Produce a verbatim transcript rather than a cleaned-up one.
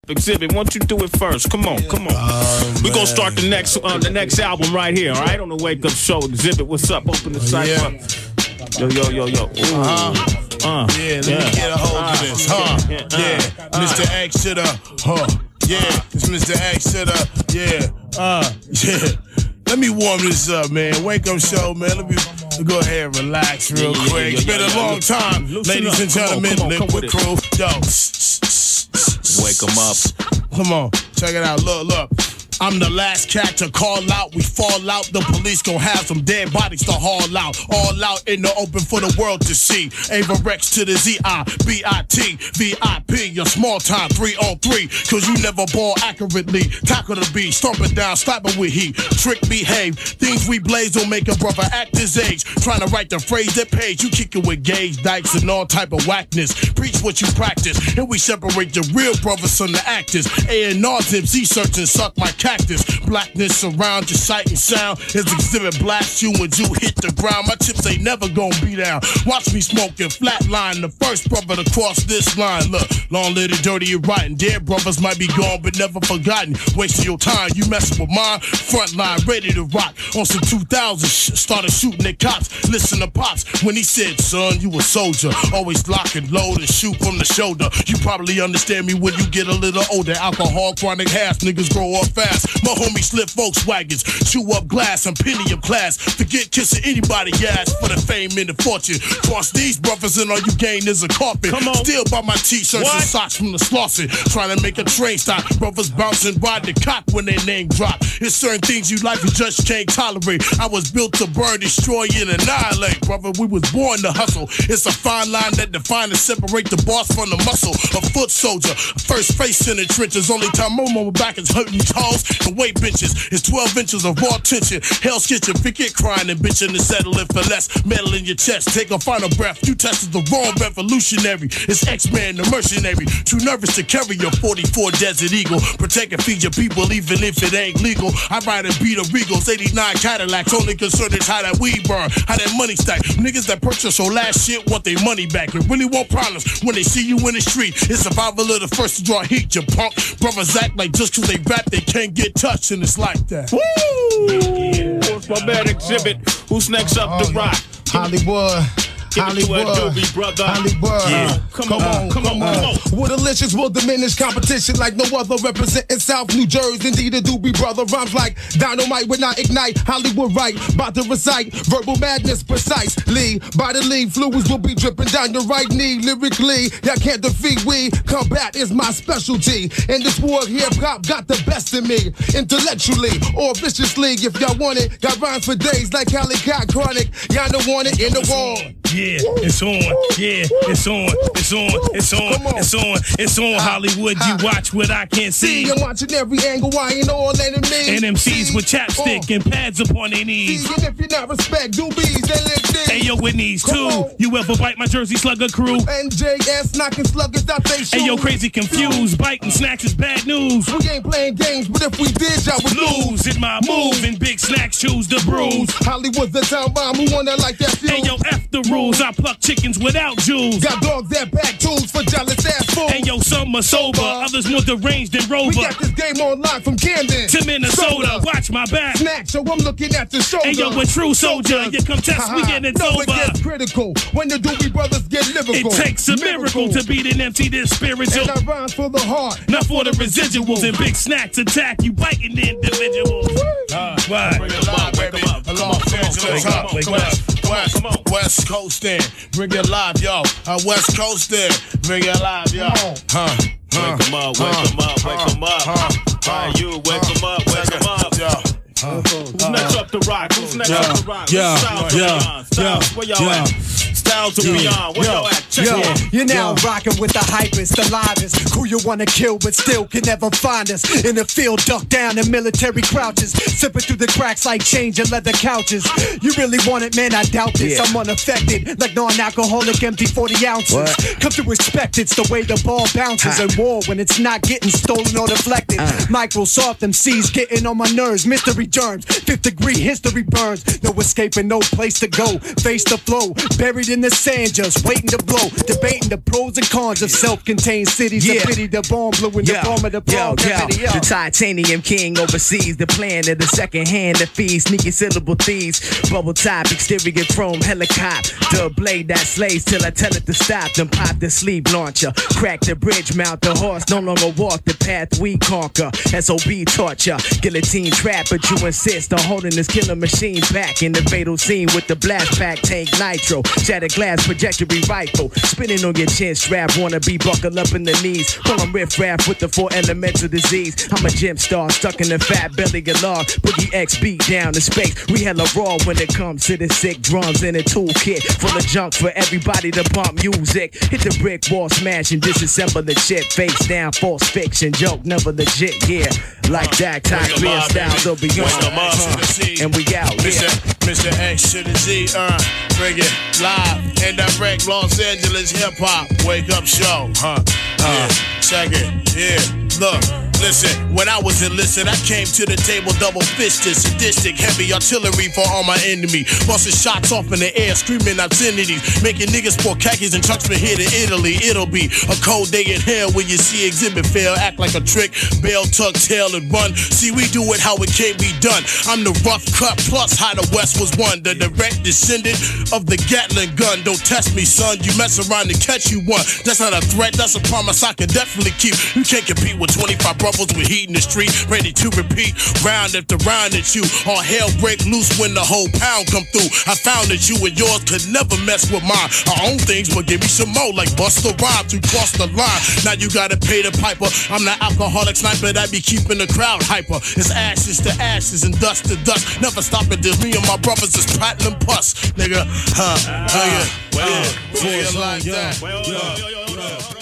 Exhibit, why don't you do it first? Come on, come on. Oh, We're gonna start the next uh, the next album right here, all right? On the Wake Up Show. Exhibit, what's up? Open the site yeah. up. Yo, yo, yo, yo. Ooh. Uh-huh. Uh, yeah, let yeah. me get a hold uh, of this, huh? Yeah, uh, yeah. Uh, Mister X to the, huh? Yeah, it's Mister X to the, yeah, uh, yeah. Let me warm this up, man. Wake Up Show, man. Let me go ahead and relax real yeah, yeah, quick. It's yeah, yeah, been yeah, a long time, ladies up. and gentlemen. Come on, come on, Liquid Crew, yo. Wake them up. Come on, check it out. Look, look. I'm the last cat to call out. We fall out. The police gon' have some dead bodies to haul out. All out in the open for the world to see. Ava Rex to the Z I B I T V I P. Your small time three on three. Cause you never ball accurately. Tackle the beat, stomp it down, slap it with heat. Trick behave. Things we blaze don't make a brother act his age. Trying to write the phrase that page. You kick it with gauge, dikes, and all type of whackness. Preach what you practice. And we separate the real brothers from the actors. A and R tips, he search and suck my cactus. Blackness surround your sight and sound. His exhibit blast you when you hit the ground. My chips ain't never gonna be down. Watch me smoking flatline. The first brother to cross this line. Look, long live the dirty and rotten. Dead brothers might be gone but never forgotten. Wasting your time, you messing with mine. Front line, ready to rock. On some two thousand sh- started shooting at cops. Listen to Pops when he said, son, you a soldier. Always lock and load and shoot from the shoulder. You probably understand me when you get a little older. Alcohol, chronic half, niggas grow up fast. My homies slip Volkswagens, chew up glass, I'm penny of class. Forget kissing anybody ass for the fame and the fortune. Cross these brothers and all you gain is a carpet. Come on. Still buy my t-shirts what? and socks from the Slauson. Trying to make a train stop. Brothers bouncing, ride the cop when their name drop. It's certain things you like you just can't tolerate. I was built to burn, destroy, and annihilate. Brother, we was born to hustle. It's a fine line that define and separate the boss from the muscle. A foot soldier, first face in the trenches. Only time Momo back is hurting toes. The weight benches is twelve inches of raw tension. Hell's Kitchen, forget crying and bitching and settling for less. Metal in your chest, take a final breath. You tested the wrong revolutionary. It's X-Man, the mercenary. Too nervous to carry your forty-four Desert Eagle. Protect and feed your people even if it ain't legal. I ride and beat a Regals, eighty-nine Cadillacs. Only concern is how that weed burn, how that money stack. Niggas that purchase your last shit want their money back. And really want problems when they see you in the street. It's survival of the first to draw heat, you punk. Brothers act like just cause they rap they can't get touched, and it's like that. Woo! Yeah. What's my bad Exhibit? Who's next up oh, to rock? Hollywood. Hollywood, Hollywood, Hollywood. Yeah. Come, come on, on, come on, come on. With delicious will diminish competition like no other. Representing South New Jersey, indeed a doobie brother. Rhymes like dynamite when I ignite. Hollywood right, about to recite verbal madness precisely. Bodily fluids will be dripping down your right knee. Lyrically, y'all can't defeat we. Combat is my specialty. In this war, hip hop got the best in me. Intellectually or viciously, if y'all want it. Got rhymes for days like Cali Cat Chronic. Y'all don't want it in the wall. Yeah, it's on. Yeah, it's on. It's on. It's on. It's on. It's on. Hollywood, you watch what I can't see. See, I'm watching every angle. I ain't all enemies. And M Cs with chapstick and pads upon their knees. See, and if you're not respect, doobies, they live this. Hey yo, with knees too. You ever bite my Jersey Slugger crew? N J S knocking sluggers out they shoes. Hey yo, crazy confused. Biting snacks is bad news. We ain't playing games, but if we did, y'all would lose. In my move, and big snacks choose the bruise. Hollywood's the town bomb who wanna like that fuel. Hey yo, F the rules. I pluck chickens without jewels. Got dogs that back tools for jealous ass fools. Hey yo, some are sober, others more deranged than Rover. We got this game on lock from Camden to Minnesota. Soda. Watch my back. Snack, so I'm looking at the shoulder. Hey yo, a true soldier, you come test me and it's no, over. It gets critical when the Doobie Brothers get lyrical. It takes a miracle, miracle to beat an M C this spiritual. And I rhyme for the heart, not for the residuals. And big snacks attack you, biting individuals. Uh, why? Bring it live, baby. Los Angeles, huh? Wake up. West, West Coast in, bring it live, yo. Uh, West Coast in, bring it live, yo. Huh? huh wake 'em up, wake 'em up, wake 'em up. Why you wake 'em up, wake 'em up, yo. Uh, Who's next up to rock? Who's next yeah, up to rock? Yeah, Styles yeah, Styles, yeah, where y'all yeah. at? Styles of Beyond, where y'all at? Check yo, it. You're now yeah. rocking with the hypest, the livest. Who you wanna kill but still can never find us. In the field, duck down in military crouches. Sipping through the cracks like change and leather couches. You really want it, man, I doubt this. Yeah. I'm unaffected, like non-alcoholic empty forty ounces. What? Come to expect it's the way the ball bounces. Ha. And war when it's not getting stolen or deflected. Uh. Microsoft M Cs getting on my nerves. Mystery germs, fifth degree history burns. No escaping, no place to go. Face the flow, buried in in the sand, just waiting to blow, debating the pros and cons of self-contained cities. Yeah. The pity, the bomb blew in Yo, the palm of the palm. yo, yo, the titanium king overseas, the plan of the second hand, the fees, sneaky syllable thieves, bubble top, exterior chrome, helicopter, the blade that slays till I tell it to stop, then pop the sleeve launcher, crack the bridge, mount the horse, no longer walk the path we conquer, S O B torture, guillotine trap, but you insist on holding this killer machine back in the fatal scene with the blast pack, tank nitro, shattered glass, trajectory rifle, spinning on your chin strap, wanna be buckled up in the knees, pull on riff raff with the four elemental disease, I'm a gym star, stuck in the fat belly of log, Boogie X beat down the space, we hella raw when it comes to the sick drums in a toolkit, full of junk for everybody to pump music, hit the brick wall, smash and disassemble the shit, face down, false fiction, joke, never legit, yeah, like that, type beer styles or beyond, uh, and we out, Mister yeah. Mister X to the Z, uh, bring it live and direct, Los Angeles hip hop, wake up show, huh? Uh, check it, yeah, look. Listen, when I was enlisted, I came to the table double-fisted, sadistic, heavy artillery for all my enemy. Busting shots off in the air, screaming obscenities, making niggas pour khakis and chucks from here to Italy. It'll be a cold day in hell when you see exhibit fail, act like a trick, bail, tuck, tail, and run. See, we do it how it can't be done. I'm the rough cut plus how the West was won, the direct descendant of the Gatling gun. Don't test me, son. You mess around and catch you one. That's not a threat. That's a promise I can definitely keep. You can't compete with twenty-five brothers with heat in the street, ready to repeat, round after round at you. All hell break loose when the whole pound come through. I found that you and yours could never mess with mine. Our own things, but give me some more, like Busta Rhymes who crossed the line. Now you gotta pay the piper. I'm the alcoholic sniper that be keeping the crowd hyper. It's ashes to ashes and dust to dust. Never stop it. There's me and my brothers is platinum plus, nigga. Huh? Nigga. Well, Yeah. well, Nigga like well, that. well, well, well, well, well.